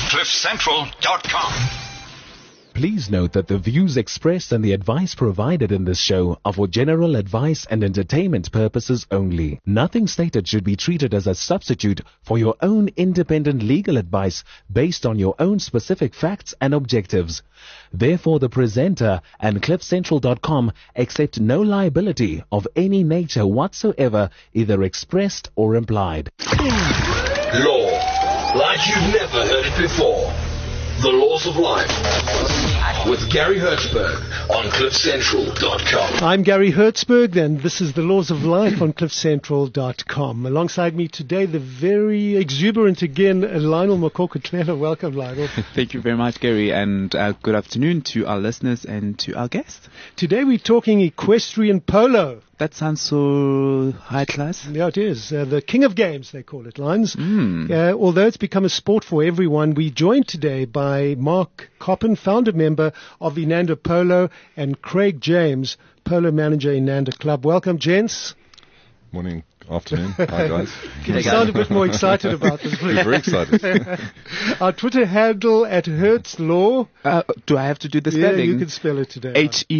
CliffCentral.com. Please note that the views expressed and the advice provided in this show are for general advice and entertainment purposes only. Nothing stated should be treated as a substitute for your own independent legal advice based on your own specific facts and objectives. Therefore, the presenter and CliffCentral.com accept no liability of any nature whatsoever, either expressed or implied. Law, like you've never heard it before. The Laws of Life with Gary Hertzberg on CliffCentral.com. I'm Gary Hertzberg, and this is The Laws of Life on CliffCentral.com. Alongside me today, the very exuberant again, Lionel Makoko-Tlhelo. Welcome, Lionel. Thank you very much, Gary, and good afternoon to our listeners and to our guests. Today we're talking equestrian polo. That sounds so high class. Yeah, it is. The king of games, they call it, Lions. Although it's become a sport for everyone, we're joined today by Mark Coppen, founder member of Inanda Polo, and Craig James, polo manager in Inanda Club. Welcome, gents. Morning, afternoon. Hi, guys. You sound a bit more excited about this, please. Very excited. Our Twitter handle at HertzLaw. Do I have to do the Yeah, spelling? you can spell it today.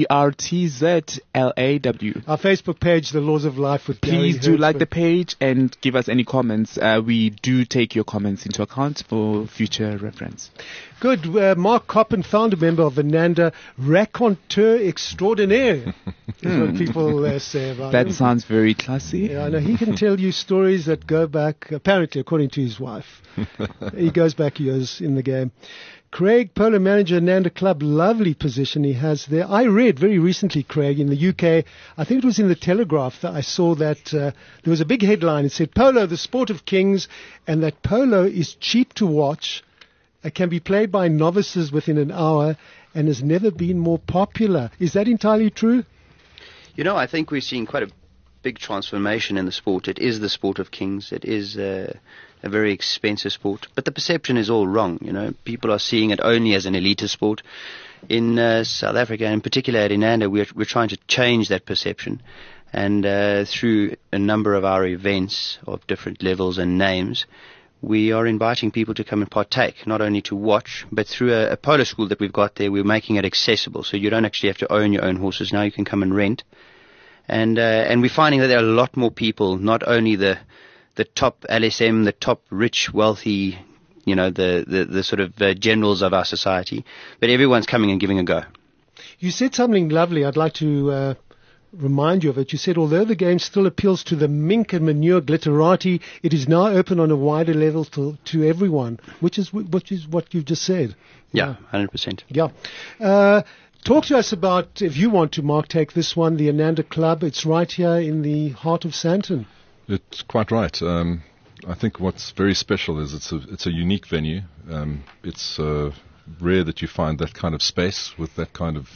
HertzLaw. Our Facebook page, The Laws of Life with Gary Please do like Hertzberg. the page and give us any comments. We do take your comments into account for future reference. Good. Mark Coppen, founder member of Inanda, raconteur extraordinaire, is what people say about him. That sounds very classy. Yeah, I know. He can tell you stories that go back, apparently, according to his wife. He goes back years in the game. Craig, polo manager, Inanda Club, lovely position he has there. I read very recently, Craig, in the UK, I think it was in the Telegraph, that I saw that there was a big headline. It said, Polo, the sport of kings, and that polo is cheap to watch. It can be played by novices within an hour and has never been more popular. Is that entirely true? You know, I think we're seeing quite a big transformation in the sport. It is the sport of kings. It is a very expensive sport. But the perception is all wrong. You know, people are seeing it only as an elitist sport. In South Africa, in particular at Inanda, we're trying to change that perception. And through a number of our events of different levels and names, we are inviting people to come and partake, not only to watch, but through a polo school that we've got there, we're making it accessible. So you don't actually have to own your own horses. Now you can come and rent. And we're finding that there are a lot more people, not only the top LSM, the top rich, wealthy, you know, the sort of generals of our society, but everyone's coming and giving a go. You said something lovely. I'd like to remind you of it. You said, although the game still appeals to the mink and manure glitterati, it is now open on a wider level to everyone, which is what you've just said. Yeah, 100%. Yeah. Talk to us about, if you want to, Mark, take this one, the Inanda Club. It's right here in the heart of Sandton. It's quite right. I think what's very special is it's a unique venue. It's rare that you find that kind of space with that kind of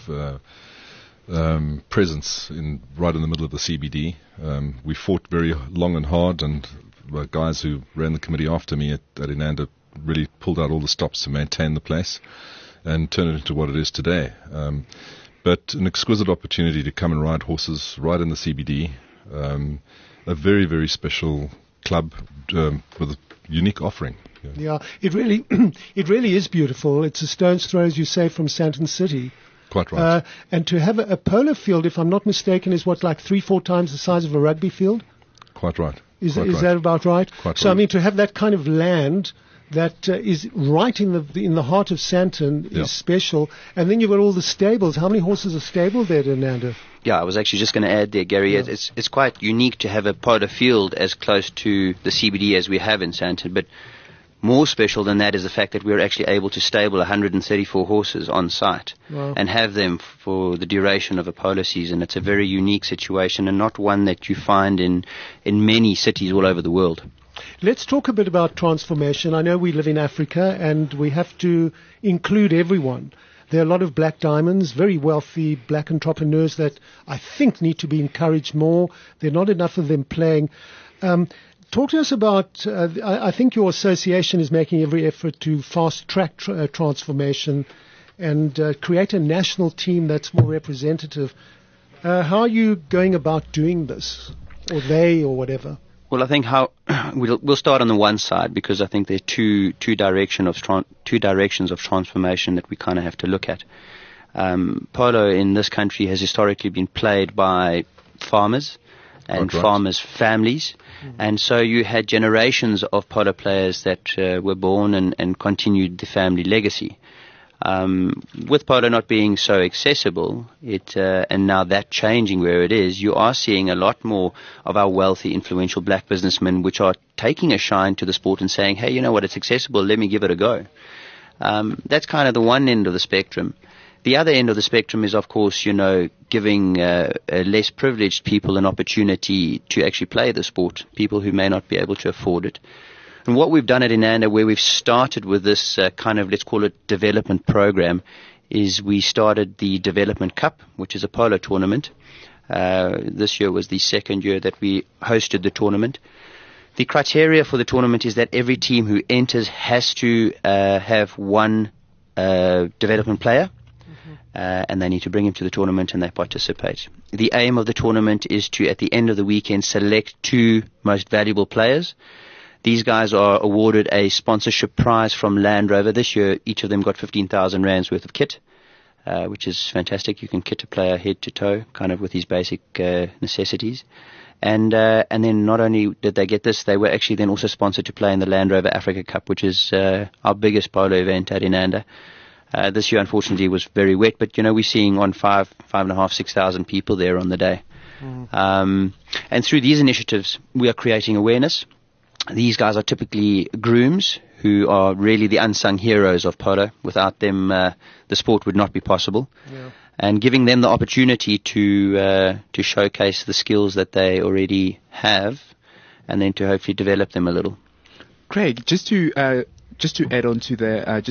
presence right in the middle of the CBD. We fought very long and hard, and the guys who ran the committee after me at Inanda really pulled out all the stops to maintain the place and turn it into what it is today. But an exquisite opportunity to come and ride horses right in the CBD. A very, very special club with a unique offering. Yeah, it really is beautiful. It's a stone's throw, as you say, from Sandton City. Quite right. And to have a polo field, if I'm not mistaken, is what, like 3-4 times the size of a rugby field? Quite right. Is that about right? Quite so, right. I mean, to have that kind of land that is right in the heart of Sandton is special. And then you've got all the stables. How many horses are stabled there, Inanda? Yeah, I was actually just going to add there, Gary. Yeah. It's quite unique to have a polo field as close to the CBD as we have in Sandton, but more special than that is the fact that we're actually able to stable 134 horses on site and have them for the duration of a polo season. It's a very unique situation and not one that you find in many cities all over the world. Let's talk a bit about transformation. I know we live in Africa and we have to include everyone. There are a lot of black diamonds, very wealthy black entrepreneurs that I think need to be encouraged more. There are not enough of them playing. Talk to us about, I think your association is making every effort to fast-track transformation and create a national team that's more representative. How are you going about doing this, or they, or whatever? Well, I think how we'll start on the one side, because I think there are two directions of transformation that we kind of have to look at. Polo in this country has historically been played by farmers and farmers' families, and so you had generations of polo players that were born and continued the family legacy. With polo not being so accessible, and now that changing where it is, you are seeing a lot more of our wealthy, influential black businessmen which are taking a shine to the sport and saying, hey, you know what, it's accessible, let me give it a go. That's kind of the one end of the spectrum. The other end of the spectrum is, of course, giving less privileged people an opportunity to actually play the sport, people who may not be able to afford it. And what we've done at Inanda, where we've started with this kind of, let's call it, development program, is we started the Development Cup, which is a polo tournament. This year was the second year that we hosted the tournament. The criteria for the tournament is that every team who enters has to have one development player. And they need to bring him to the tournament, and they participate. The aim of the tournament is to, at the end of the weekend, select 2 most valuable players. These guys are awarded a sponsorship prize from Land Rover. This year, each of them got 15,000 rands worth of kit, which is fantastic. You can kit a player head to toe, kind of with his basic necessities. And then not only did they get this, they were actually then also sponsored to play in the Land Rover Africa Cup, which is our biggest polo event at Inanda. This year, unfortunately, was very wet, but, we're seeing on 5,500, 6,000 people there on the day. And through these initiatives, we are creating awareness. These guys are typically grooms who are really the unsung heroes of polo. Without them, the sport would not be possible. Yeah. And giving them the opportunity to showcase the skills that they already have, and then to hopefully develop them a little. Craig, just to add on to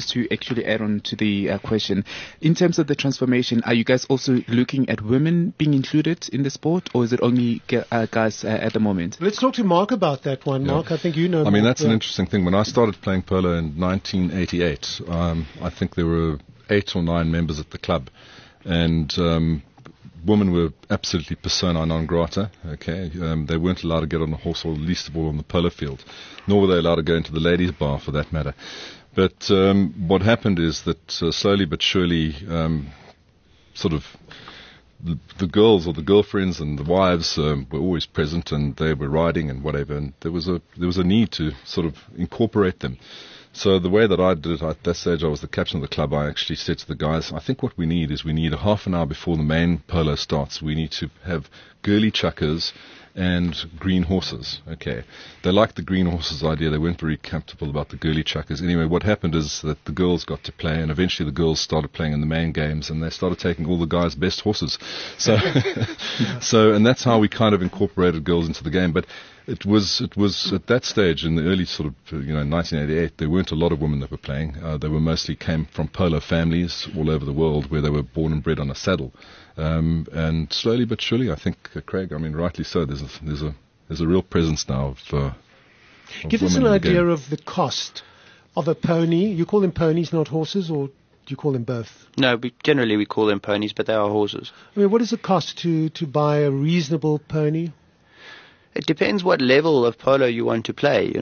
the question, in terms of the transformation, are you guys also looking at women being included in the sport, or is it only guys at the moment? Let's talk to Mark about that one. Mark, I think you know. I mean, that's an interesting thing. When I started playing polo in 1988, I think there were 8 or 9 members at the club, and women were absolutely persona non grata. Okay, they weren't allowed to get on the horse, or least of all on the polo field, nor were they allowed to go into the ladies' bar for that matter. But what happened is that slowly but surely, sort of the girls or the girlfriends and the wives were always present, and they were riding and whatever. And there was a need to sort of incorporate them. So the way that I did it, at that stage I was the captain of the club, I actually said to the guys, I think what we need is a half an hour before the main polo starts, we need to have girly chuckers and green horses. Okay. They liked the green horses idea. They weren't very comfortable about the girly chuckers. Anyway, what happened is that the girls got to play, and eventually the girls started playing in the main games, and they started taking all the guys' best horses. So, and that's how we kind of incorporated girls into the game. But it was at that stage in the early sort of 1988. There weren't a lot of women that were playing. They were mostly came from polo families all over the world, where they were born and bred on a saddle. And slowly but surely, I think, Craig, I mean, rightly so, there's a real presence now of Give us an idea of the cost of a pony. You call them ponies, not horses, or do you call them both? No, generally we call them ponies, but they are horses. I mean, what does it cost to buy a reasonable pony? It depends what level of polo you want to play,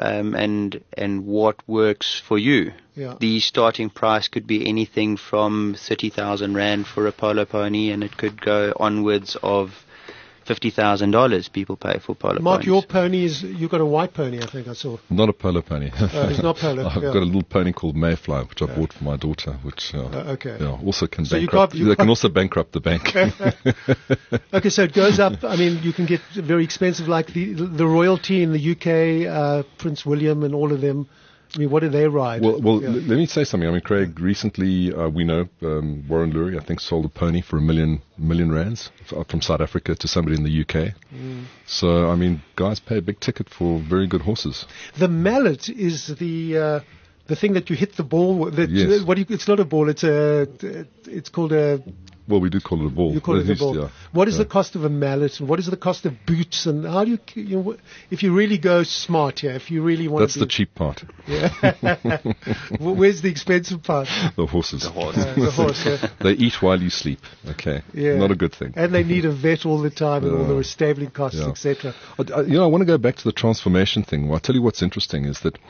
and what works for you. Yeah. The starting price could be anything from 30,000 Rand for a polo pony, and it could go onwards of $50,000 people pay for polo Mark, ponies. your pony you've got a white pony, I think I saw. Not a polo pony. It's not polo. I've got a little pony called Mayfly, which I bought for my daughter, which also can bankrupt. They can also bankrupt the bank. Okay, so it goes up. I mean, you can get very expensive, like the royalty in the UK, Prince William and all of them. I mean, what do they ride? Well, let me say something. I mean, Craig, recently we know Warren Lurie, I think, sold a pony for $1 million rands from South Africa to somebody in the UK. So, I mean, guys pay a big ticket for very good horses. The mallet is the thing that you hit the ball with. Yes. It's not a ball. It's called a Well, we do call it a ball. You call it a ball. Yeah. What is the cost of a mallet, and what is the cost of boots, and how do you if you really go smart here, if you really want That's to the cheap part. Yeah. Where's the expensive part? The horses. The horse. The horse, yeah. They eat while you sleep. Okay. Yeah. Not a good thing. And they need a vet all the time, and all the stabling costs, Yeah. etc. I want to go back to the transformation thing. Well, I'll tell you what's interesting is that,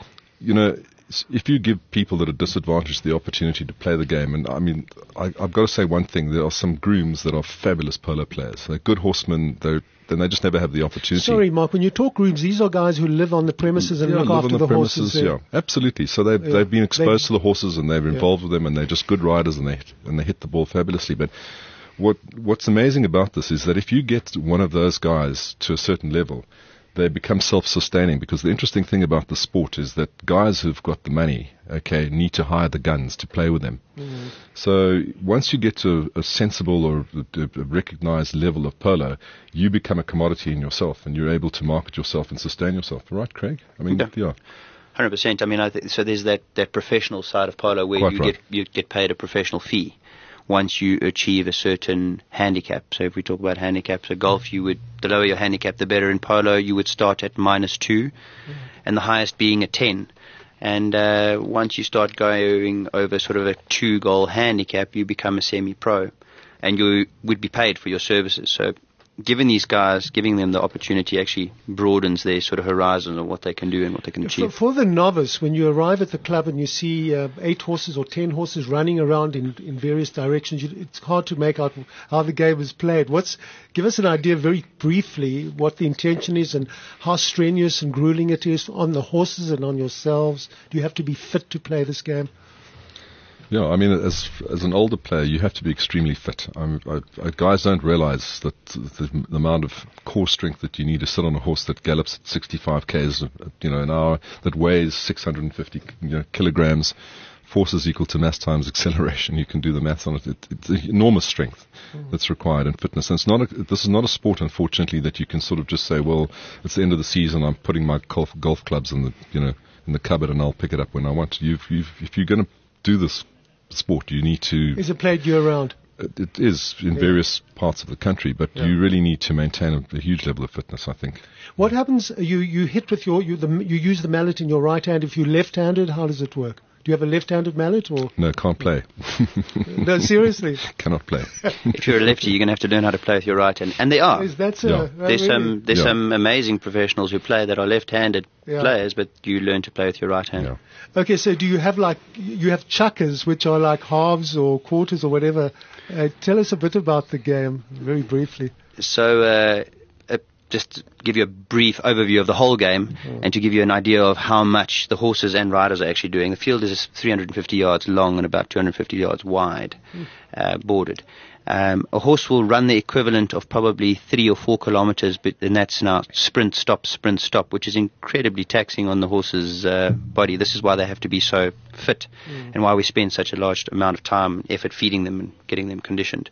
if you give people that are disadvantaged the opportunity to play the game, and I mean, I've got to say one thing, there are some grooms that are fabulous polo players. They're good horsemen, then they just never have the opportunity. Sorry, Mark, when you talk grooms, these are guys who live on the premises and look live after on the horses. premises, yeah, absolutely. So they've been exposed to the horses and they're involved with them, and they're just good riders, and they hit the ball fabulously. But what's amazing about this is that if you get one of those guys to a certain level, they become self-sustaining, because the interesting thing about the sport is that guys who've got the money, need to hire the guns to play with them. Mm-hmm. So once you get to a sensible or a recognized level of polo, you become a commodity in yourself, and you're able to market yourself and sustain yourself. Right, Craig? I mean, yeah. 100%. I mean, so there's that professional side of polo where you get paid a professional fee once you achieve a certain handicap. So if we talk about handicaps, so golf, the lower your handicap, the better. In polo, you would start at -2, and the highest being a 10. And once you start going over sort of a 2-goal handicap, you become a semi-pro, and you would be paid for your services. So giving them the opportunity actually broadens their sort of horizon of what they can do and what they can achieve. For the novice, when you arrive at the club and you see 8 horses or 10 horses running around in various directions, it's hard to make out how the game is played. Give us an idea very briefly what the intention is and how strenuous and grueling it is on the horses and on yourselves. Do you have to be fit to play this game? Yeah, I mean, as an older player, you have to be extremely fit. Guys don't realize that the amount of core strength that you need to sit on a horse that gallops at 65 k's, an hour, that weighs 650 kilograms, forces equal to mass times acceleration. You can do the maths on it. It's enormous strength that's required and fitness. And this is not a sport, unfortunately, that you can sort of just say, well, it's the end of the season, I'm putting my golf clubs in the cupboard and I'll pick it up when I want to. If you're going to do this sport, you need to... Is it played year-round? It is in various parts of the country, but you really need to maintain a huge level of fitness, I think. What happens, you hit with you use the mallet in your right hand. If you're left-handed, how does it work? Do you have a left-handed mallet or? No, can't play. No, seriously? Cannot play. If you're a lefty, you're going to have to learn how to play with your right hand. And there are. There's some amazing professionals who play that are left-handed players, but you learn to play with your right hand. Yeah. Okay, so do you have you have chukkers, which are like halves or quarters or whatever. Tell us a bit about the game, very briefly. So, just to give you a brief overview of the whole game and to give you an idea of how much the horses and riders are actually doing. The field is 350 yards long and about 250 yards wide, bordered. A horse will run the equivalent of probably 3 or 4 kilometers, and that's now sprint, stop, which is incredibly taxing on the horse's body. This is why they have to be so fit and why we spend such a large amount of time and effort feeding them and getting them conditioned.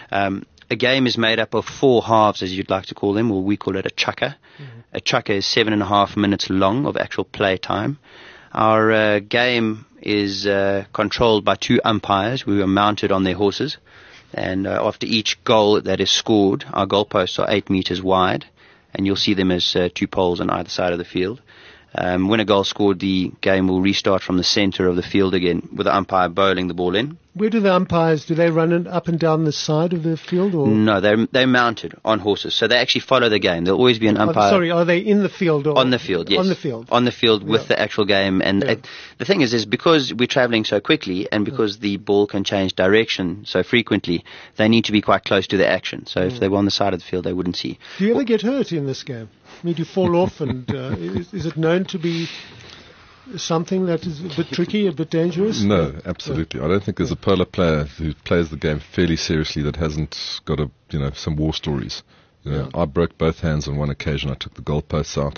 A game is made up of 4 halves, as you'd like to call them, or we call it a chukka. A chukka is 7.5 minutes long of actual play time. Our game is controlled by 2 umpires who are mounted on their horses. And after each goal that is scored, our goalposts are 8 meters wide, and you'll see them as 2 poles on either side of the field. When a goal scored, the game will restart from the center of the field again, with the umpire bowling the ball in. Where do the umpires, do they run it up and down the side of the field? Or? No, they're mounted on horses, so they actually follow the game. There'll always be an umpire. Are they in the field? Or on the field, yes. On the field. On the field with the actual game. And the thing is because we're traveling so quickly and because the ball can change direction so frequently, they need to be quite close to the action. So if they were on the side of the field, they wouldn't see. Do you ever get hurt in this game? I mean, do you fall off? And is it known to be something that is a bit tricky, a bit dangerous? No, absolutely. I don't think there's a polo player who plays the game fairly seriously that hasn't got some war stories. I broke both hands on one occasion. I took the goalposts out.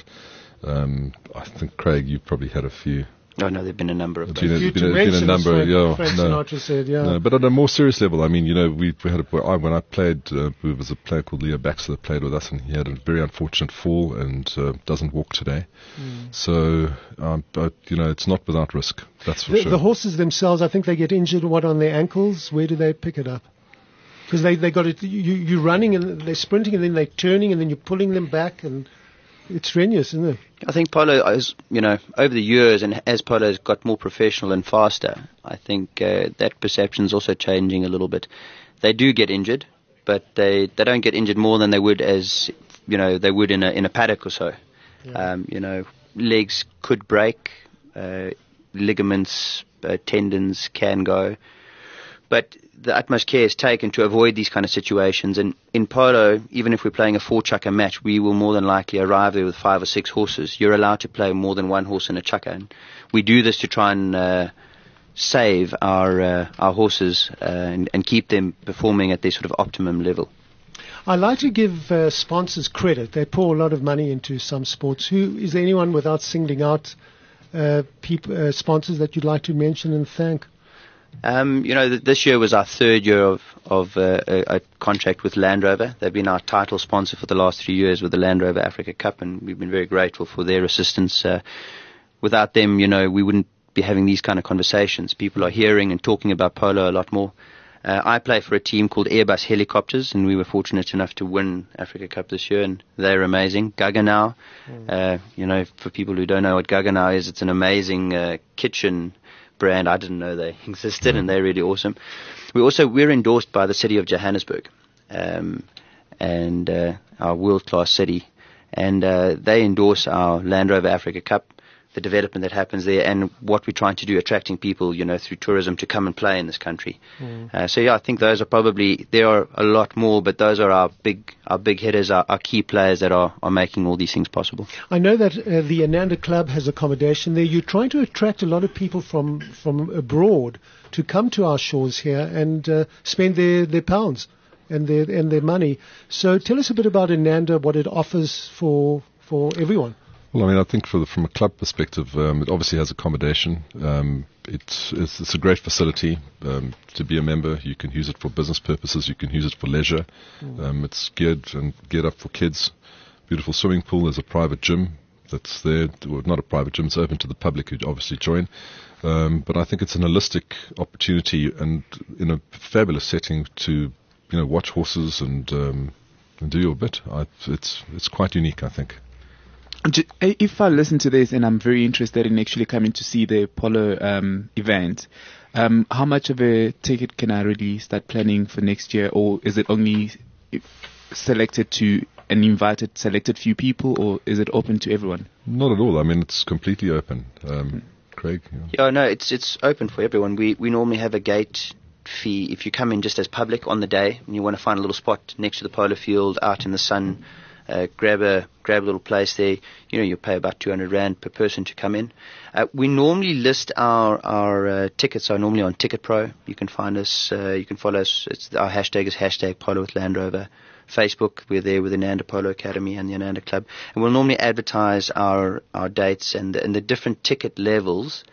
I think, Craig, you probably had a few. Oh, no, there have been a number of those. Frank Sinatra said, No, but on a more serious level, I mean, we had when I played, there was a player called Leo Baxter that played with us, and he had a very unfortunate fall and doesn't walk today. So, but it's not without risk. That's for sure. The horses themselves, I think they get injured. On their ankles? Where do they pick it up? Because they got it. You're running and they're sprinting and then they're turning and then you're pulling them back, and it's strenuous, isn't it? I think polo is, over the years, and as polo has got more professional and faster, I think that perception is also changing a little bit. They do get injured, but they don't get injured more than they would they would in a paddock or so. Yeah. Legs could break, ligaments, tendons can go, but the utmost care is taken to avoid these kind of situations. And in polo, even if we're playing a 4-chukker match, we will more than likely arrive there with 5 or 6 horses. You're allowed to play more than one horse in a chukker, and we do this to try and save our horses and keep them performing at their sort of optimum level. I like to give sponsors credit. They pour a lot of money into some sports. Is there anyone, without singling out sponsors, that you'd like to mention and thank? This year was our 3rd year of a contract with Land Rover. They've been our title sponsor for the last 3 years with the Land Rover Africa Cup, and we've been very grateful for their assistance. Without them, we wouldn't be having these kind of conversations. People are hearing and talking about polo a lot more. I play for a team called Airbus Helicopters, and we were fortunate enough to win Africa Cup this year, and they're amazing. Gaggenau, for people who don't know what Gaggenau is, it's an amazing kitchen brand. I didn't know they existed, and they're really awesome. We're endorsed by the city of Johannesburg, and our world-class city, and they endorse our Land Rover Africa Cup, the development that happens there, and what we're trying to do, attracting people, through tourism to come and play in this country. I think those are there are a lot more, but those are our big hitters, our key players that are making all these things possible. I know that the Ananda Club has accommodation there. You're trying to attract a lot of people from abroad to come to our shores here and spend their pounds and their money. So tell us a bit about Ananda, what it offers for everyone. Well, I think from a club perspective, it obviously has accommodation. It's a great facility to be a member. You can use it for business purposes. You can use it for leisure. It's geared up for kids. Beautiful swimming pool. There's a private gym that's there. Well, not a private gym. It's open to the public who obviously join. But I think it's an holistic opportunity and in a fabulous setting to watch horses and do your bit. It's quite unique, I think. If I listen to this and I'm very interested in actually coming to see the polo event, how much of a ticket can I really start planning for next year, or is it only selected to an invited selected few people, or is it open to everyone? Not at all. It's completely open. Craig? Yeah, no, it's open for everyone. We normally have a gate fee if you come in just as public on the day and you want to find a little spot next to the polo field out in the sun. Grab a little place there. You pay about 200 Rand per person to come in. We normally list our tickets are normally on Ticket Pro. You can find us. You can follow us. Our hashtag is #Polo with Land Rover. Facebook, we're there with the Ananda Polo Academy and the Ananda Club, and we'll normally advertise our dates and the different ticket levels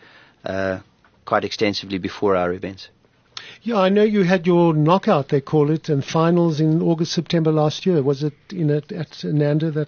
quite extensively before our events. Yeah, I know you had your knockout, they call it, and finals in August, September last year. Was it at Ananda that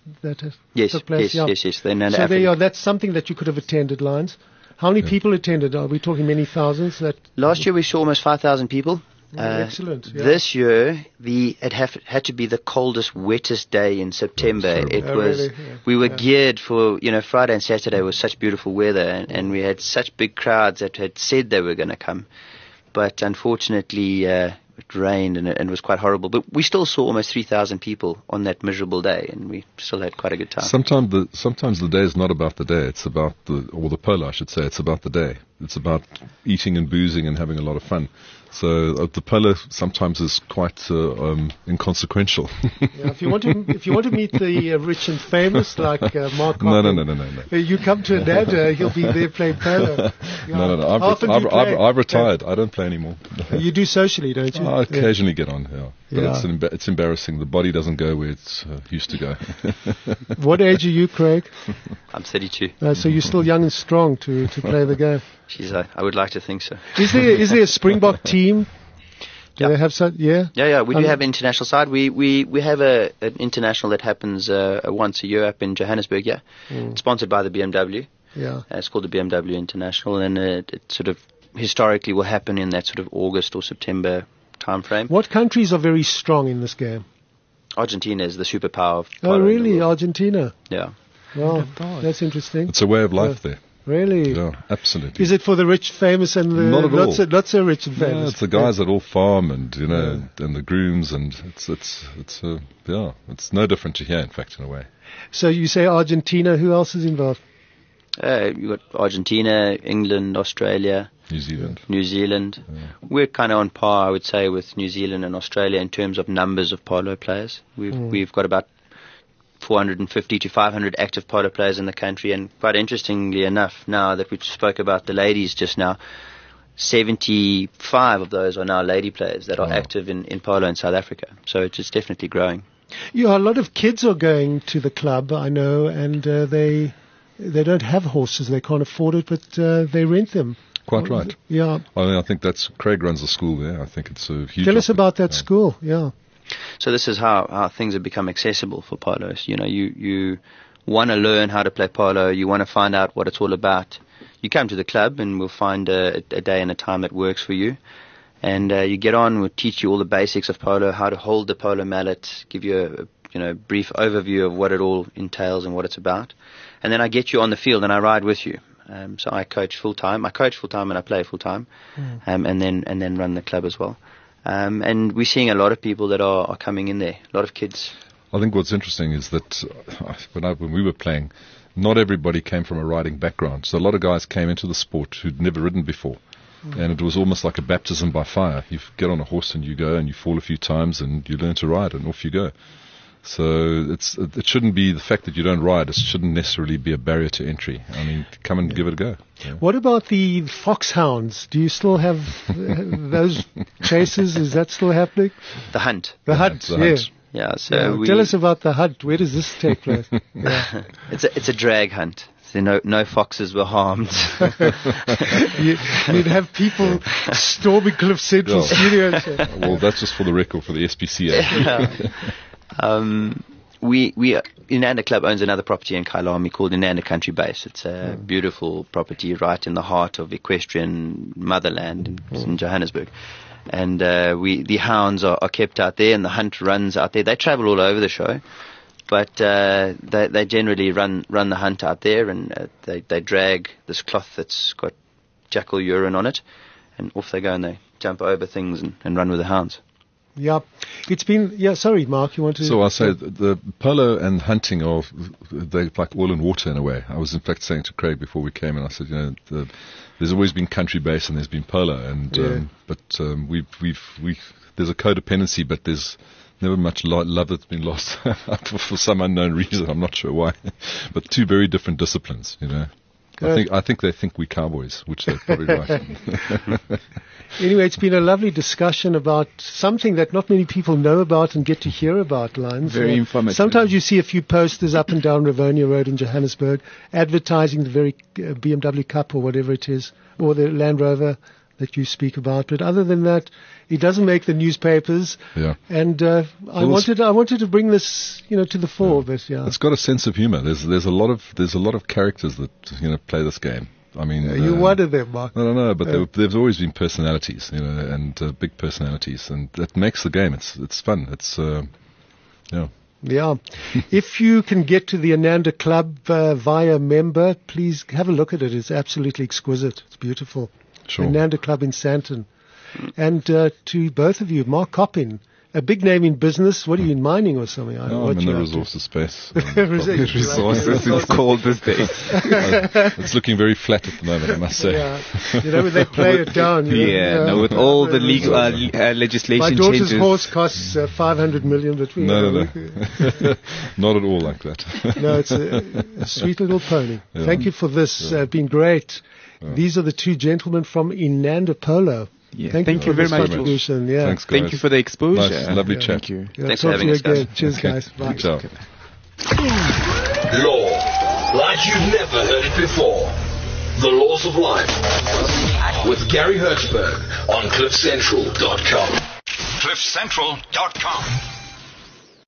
took place? Yes. The Ananda so Africa. there you are. That's something that you could have attended, Lions. How many people attended? Are we talking many thousands? Last year we saw almost 5,000 people. Excellent. Yeah. This year, it had to be the coldest, wettest day in September. It was. Really? Yeah. We were geared for. Friday and Saturday was such beautiful weather, and we had such big crowds that had said they were going to come. But unfortunately, it rained and it was quite horrible. But we still saw almost 3,000 people on that miserable day, and we still had quite a good time. Sometimes the day is not about the day. It's about the polo, I should say. It's about the day. It's about eating and boozing and having a lot of fun. So the polo sometimes is quite inconsequential. Yeah, if you want to meet the rich and famous like Mark Cochran, no. You come to Ananda, he'll be there playing polo. No. I've retired. I don't play anymore. You do socially, don't you? I occasionally get on. Yeah, but it's embarrassing. The body doesn't go where it's used to go. What age are you, Craig? I'm 32. So you're still young and strong to play the game. Jeez, I would like to think so. Is there a Springbok team? Do they have some? Yeah. Yeah. We do have an international side. We have an international that happens once a year up in Johannesburg. Yeah, It's sponsored by the BMW. Yeah, it's called the BMW International, and it sort of historically will happen in that sort of August or September time frame. What countries are very strong in this game? Argentina is the superpower of Oh, polo in the really? world. Argentina? Yeah. Wow, that's interesting. It's a way of life there. Really? Yeah, absolutely. Is it for the rich, famous, and the Not at all. not so rich and famous? Yeah, it's the guys that all farm and and the grooms, and it's no different to here, in fact, in a way. So you say Argentina. Who else is involved? You've got Argentina, England, Australia, New Zealand. We're kind of on par, I would say, with New Zealand and Australia in terms of numbers of polo players. We've got about 450 to 500 active polo players in the country, and quite interestingly enough, now that we spoke about the ladies just now, 75 of those are now lady players that are active in polo in South Africa. So it's definitely growing. Yeah, a lot of kids are going to the club, I know, and they don't have horses, they can't afford it, but they rent them. Quite right. Yeah. I think that's Craig runs the school there. I think it's a huge. Tell us about that school. Yeah. So this is how things have become accessible for polos. You know, you want to learn how to play polo. You want to find out what it's all about. You come to the club and we'll find a day and a time that works for you. And you get on, we'll teach you all the basics of polo, how to hold the polo mallet, give you a brief overview of what it all entails and what it's about. And then I get you on the field and I ride with you. So I coach full-time. I coach full-time and I play full-time. And then run the club as well. And we're seeing a lot of people that are coming in there, a lot of kids. I think what's interesting is that when we were playing, not everybody came from a riding background. So a lot of guys came into the sport who'd never ridden before. And it was almost like a baptism by fire. You get on a horse and you go and you fall a few times and you learn to ride and off you go. So it shouldn't be the fact that you don't ride. It shouldn't necessarily be a barrier to entry. I mean, come and give it a go. Yeah. What about the foxhounds? Do you still have those chases? Is that still happening? The hunt. The hunt. Yeah. So tell us about the hunt. Where does this take place? Yeah. It's a drag hunt. So no foxes were harmed. You'd have people storming Cliff Central Studios. Well, that's just for the record for the SPCA. We Inanda Club owns another property in Kyalami called Inanda Country Base. It's a beautiful property right in the heart of equestrian motherland in Johannesburg. And the hounds are kept out there and the hunt runs out there. They travel all over the show, but they generally run the hunt out there, and they drag this cloth that's got jackal urine on it, and off they go and they jump over things and run with the hounds. Yeah, it's been. Sorry, Mark, you want to? So I say the polo and hunting they're like oil and water in a way. I was in fact saying to Craig before we came, and I said, there's always been country base and there's been polo, and but there's a codependency, but there's never much love that's been lost for some unknown reason. I'm not sure why, but two very different disciplines, I think they think we're cowboys, which they're probably right. Anyway, it's been a lovely discussion about something that not many people know about and get to hear about, Lions. Very informative. Sometimes you see a few posters up and down Rivonia Road in Johannesburg advertising the very BMW Cup or whatever it is, or the Land Rover that you speak about. But other than that, it doesn't make the newspapers. Yeah. And I wanted to bring this, to the fore. But it's got a sense of humor. There's a lot of characters that play this game. I mean, you're one of them, Mark. No, but there's always been personalities, and big personalities, and that makes the game. It's fun. It's Yeah. If you can get to the Inanda Club via member, please have a look at it. It's absolutely exquisite. It's beautiful. Sure. Inanda Club in Sandton. And to both of you, Mark Coppin, a big name in business. What are you in mining or something? No, I'm in the resources space. Resources is called these days. It's looking very flat at the moment, I must say. Yeah. When they play it down. With all the legal legislation my daughter's changes. horse costs 500 million. But No. Not at all like that. No, it's a sweet little pony. Yeah. Thank you for this. Been great. Yeah. These are the two gentlemen from Inanda Polo. Yeah. Thank you very much. Yeah. Thanks, guys. Thank you for the exposure. Nice, lovely chat. Thank you. Thanks for having us, guys. Cheers, guys. Bye. Ciao. Law, like you've never heard it before. The Laws of Life. With Gary Hertzberg on CliffCentral.com. CliffCentral.com.